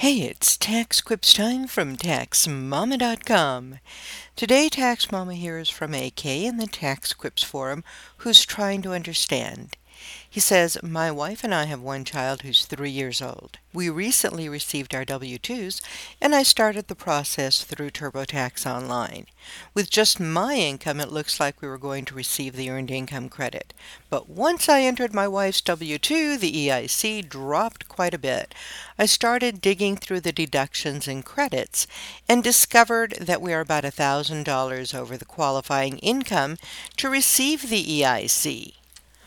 Hey, it's Tax Quips time from TaxMama.com. Today, Tax Mama hears from AK in the Tax Quips forum who's trying to understand. He says, my wife and I have one child who's 3 years old. We recently received our W-2s, and I started the process through TurboTax Online. With just my income, it looks like we were going to receive the Earned Income Credit. But once I entered my wife's W-2, the EIC dropped quite a bit. I started digging through the deductions and credits and discovered that we are about $1,000 over the qualifying income to receive the EIC.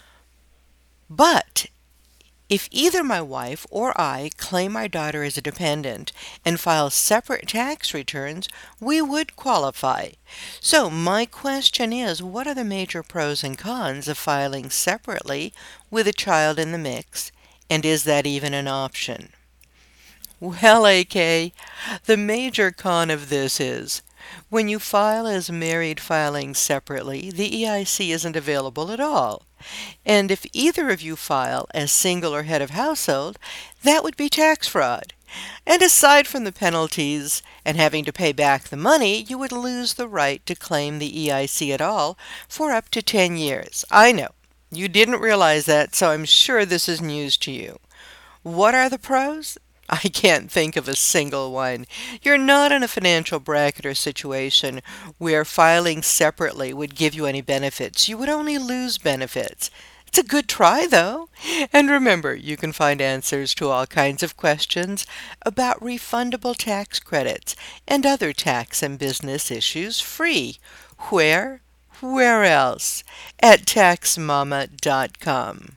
But if either my wife or I claim our daughter as a dependent and file separate tax returns, we would qualify. So my question is, what are the major pros and cons of filing separately with a child in the mix, and is that even an option? Well, AK, the major con of this is when you file as married filing separately, the EIC isn't available at all. And if either of you file as single or head of household, that would be tax fraud. And aside from the penalties and having to pay back the money, you would lose the right to claim the EIC at all for up to 10 years. I know, you didn't realize that, so I'm sure this is news to you. What are the pros? I can't think of a single one. You're not in a financial bracket or situation where filing separately would give you any benefits. You would only lose benefits. It's a good try, though. And remember, you can find answers to all kinds of questions about refundable tax credits and other tax and business issues free. Where? Where else? At TaxMama.com.